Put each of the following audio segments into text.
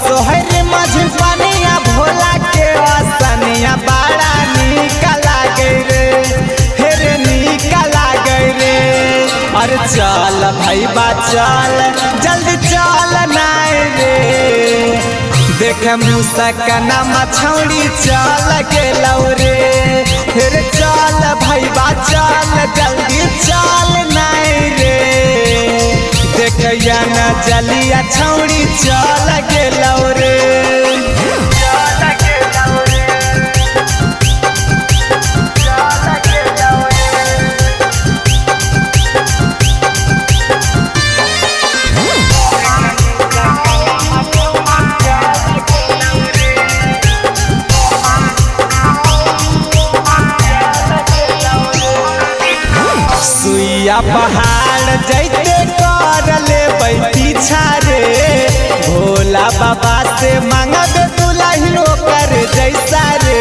सोहर मझुबनिया भोला के असनिया बड़ा निक लागे रे, हेरे निक लागे रे। अरे चल भाई बा चल जल्दी चल नाय रे, देख मुसकना मछौड़ी चल गेलौ रे, फिर चल भाई बा चल जल्दी चल नाय रे, देख न जलिया छौड़ी चल गेलौ रे। सुइया पहाड़ जैते कर ले पीछा रे, भोला बाबा से मांगब दुल्हन ओकर जैसा रे,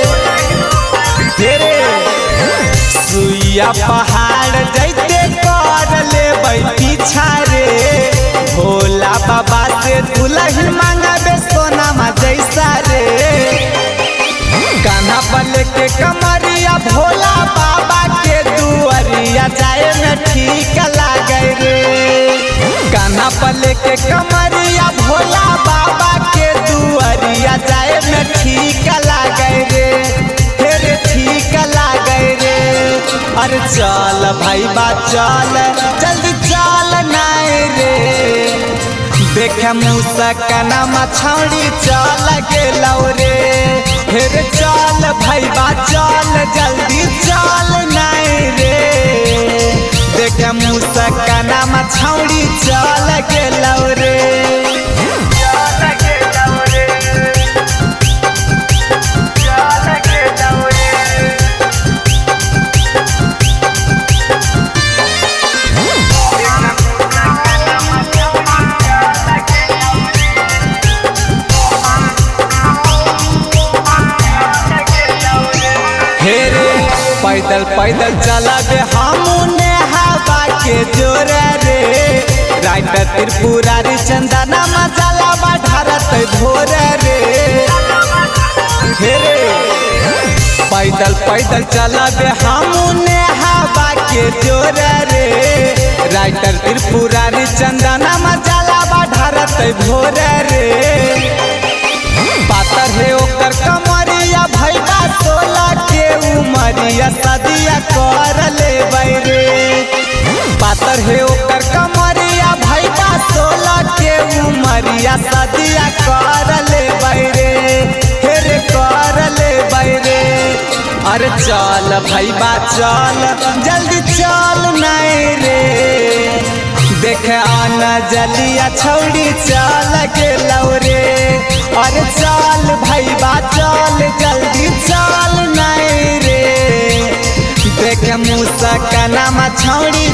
तेरे सुइया पहाड़ जैते कर ले पीछा रे, भोला बाबा से दुल्हन मांगब सोना जैसा रे, कान्हा पर लेके कमरिया भोला बाबा के दुआरिया जाए में ठीक लागे रे, कान्हा पर लेके कमरिया भोला बाबा के दुआरिया जाए में ठीक लागे रे, हेरे ठीक लागे रे। अरे चल भाई बा चल जल्दी चल नाय रे, देख मुसकना मछौड़ी चल गेलौ रे, फिर चल भाई बा चल जल्दी चल नाय रे, देख मुसकना मछौड़ी चल गेलौ रे। पैदल पैदल चलब हमने हवा के जोर रे, राइटर त्रिपुरारी चंदना मसाला बढ़ारत भोर रे, हेरे पैदल पैदल चलब हमने हवा के जोर रे, राइटर त्रिपुरारी चंदना मसाला बढ़ारत भोर रे, पातर है ओकर कमरिया भैया 16 के उमरिया सदिया कर ले रे, पातर है ओकर कमरिया भैया 16 के उमरिया सदिया कर ले रे, हेरे कर ले रे। अरे चल भाई बा चल जल्दी चल नाय रे, देख आना जलिया छौड़ी चल गेलौ रे, अरे चल भाई बा चल जल्दी चल नाय रे, देख मुसकना मछौड़ी